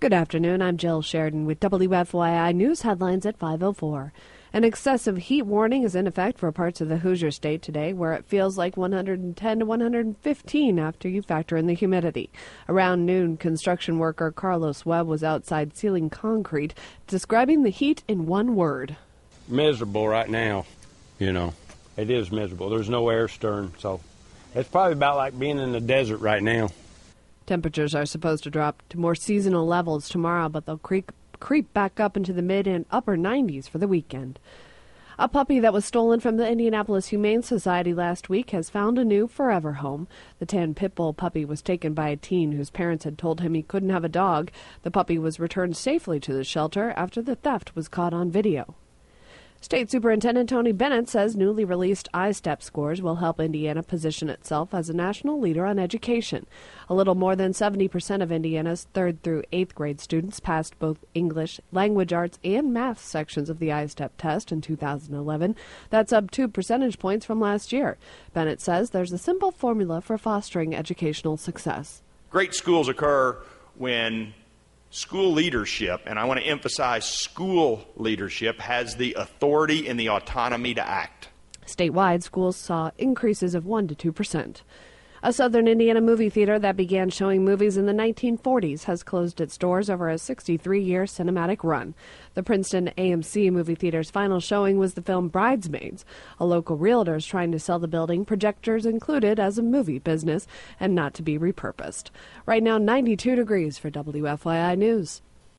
Good afternoon. I'm Jill Sheridan with WFYI News headlines at 5:04. An excessive heat warning is in effect for parts of the Hoosier State today, where it feels like 110 to 115 after you factor in the humidity. Around noon, construction worker Carlos Webb was outside sealing concrete, describing the heat in one word. Miserable right now, It is miserable. There's no air stirring, so it's probably about like being in the desert right now. Temperatures are supposed to drop to more seasonal levels tomorrow, but they'll creep back up into the mid and upper 90s for the weekend. A puppy that was stolen from the Indianapolis Humane Society last week has found a new forever home. The tan pit bull puppy was taken by a teen whose parents had told him he couldn't have a dog. The puppy was returned safely to the shelter after the theft was caught on video. State Superintendent Tony Bennett says newly released iStep scores will help Indiana position itself as a national leader on education. A little more than 70% of Indiana's 3rd through 8th grade students passed both English, language arts, and math sections of the iStep test in 2011. That's up 2 percentage points from last year. Bennett says there's a simple formula for fostering educational success. Great schools occur when school leadership, and I want to emphasize school leadership, has the authority and the autonomy to act. Statewide, schools saw increases of 1 to 2%. A southern Indiana movie theater that began showing movies in the 1940s has closed its doors over a 63-year cinematic run. The Princeton AMC movie theater's final showing was the film Bridesmaids. A local realtor is trying to sell the building, projectors included, as a movie business and not to be repurposed. Right now, 92 degrees for WFYI News.